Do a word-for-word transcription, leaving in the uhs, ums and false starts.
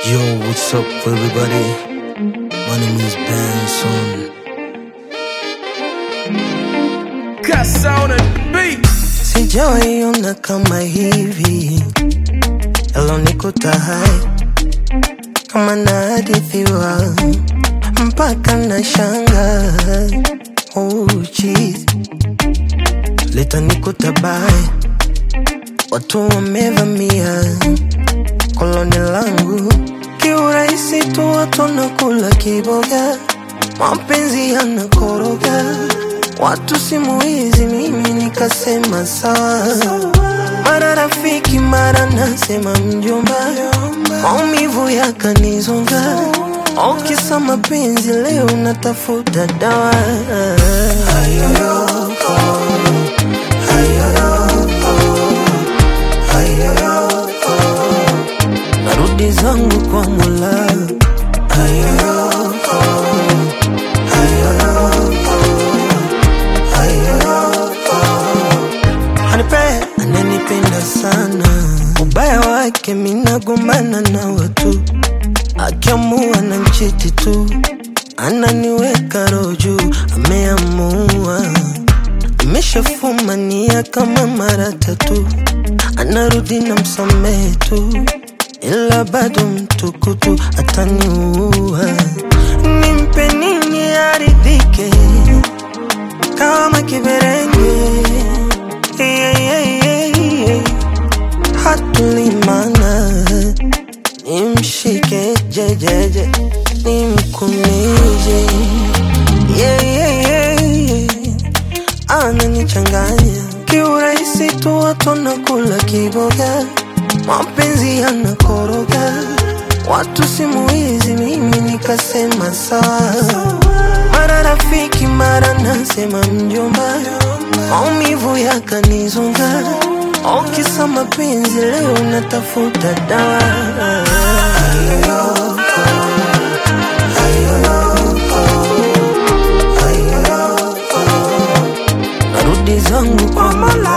Yo, what's up everybody? My name is Benson. Kasa on the beat. Sijawahi ona kama hivi, elo nikuta hai kama nahadithiwa mpaka na shanga. Oh jeez, leta nikuta bai, watu wamevamia koloni langu kiurahisi tu, watu nakula kiboga, mapenzi yanakoroga, watu simu hizi, mimi nikasema sawa. Mara rafiki mara nasema mjomba, maumivu yakanizonga, ukisa mapenzi leo natafuta dawa. Ayoyoko, ayoyoko, ayoyoko, narudi zangu kwa Mola. Ayoyoko, ayoyoko, ayoyoko, anipenda, ananipenda sana, ubaya wake mina gombana na watu, akiamua na mchiti tu, ananiweka roju, ameamua ameshafumania kama mara tatu, anarudi na msamehe tu, ila bado mtukutu ataniua. Nimpe nini aridhike kama kiberenge? Yeah, yeah, yeah, yeah. Hatulimana, nimshike jejeje, nimkumeje. Yeah, yeah, yeah, yeah. Ananichanganya kiurahisi tu, watu nakula kiboga, mapenzi yanakoroga, watu simu hizi, mimi nikasema sawa. Mara rafiki mara nasema mjomba, maumivu yakanizonga, ukisa mapenzi leo natafuta dawa. Ayoyoko, ayoyoko, ayoyoko, narudi zangu kwa Mola.